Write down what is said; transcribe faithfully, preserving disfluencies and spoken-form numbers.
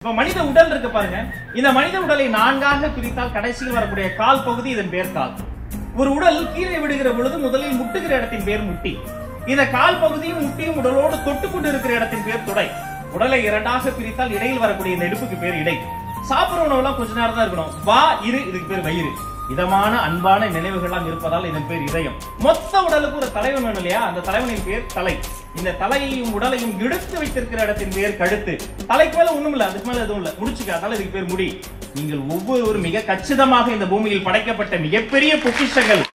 இப்ப மனித உடல் இருக்கு பாருங்க. இந்த மனித உடலை நான்காக பிரித்தால் கடைசியில் வரக்கூடிய கால் பகுதி இதன் பேர் கால். ஒரு உடல் கீழே விடுகிற பொழுது முதலில் முட்டுகிற இடத்தின் பேர் முட்டி. இந்த கால் பகுதியும் முட்டியும் உடலோடு தொட்டு கொண்டு இருக்கிற இடத்தின் பேர் தொடை. உடலை இரண்டாக பிரித்தால் இடையில் வரக்கூடிய இந்த இடுப்புக்கு பேர் இடை. சாப்பிடுற உணவுலாம் கொஞ்ச நேரம் தான் இருக்கணும். வா இரு, இதுக்கு பேர் வயிறு. இதமான அன்பான நினைவுகள்லாம் இருப்பதால் இதன் பேர் இதயம். மொத்த உடலுக்கு ஒரு தலைவன் வேணும் இல்லையா? அந்த தலைவனின் பேர் தலை. இந்த தலையையும் உடலையும் இழுத்து வைத்திருக்கிற இடத்தின் பேர் கழுத்து. தலைக்கு மேல ஒண்ணும் இல்ல, அதுக்கு மேல எதுவும் இல்ல, முடிச்சுக்க. அதனால இதுக்கு பேர் முடி. நீங்கள் ஒவ்வொருவரும் மிக கச்சிதமாக இந்த பூமியில் படைக்கப்பட்ட மிகப்பெரிய பொக்கிஷங்கள்.